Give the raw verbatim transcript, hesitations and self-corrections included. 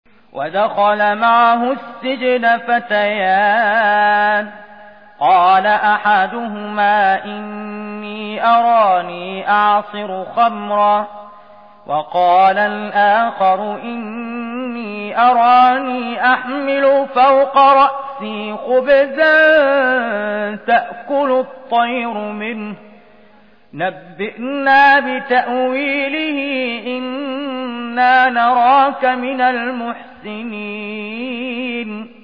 ودخل معه السجن فتيان قال أحدهما إني أراني أعصر خمرا وقال الآخر إني أراني أحمل فوق رأسي خبزا تأكل الطير منه نبئنا بتأويله إنا نراك من المحسنين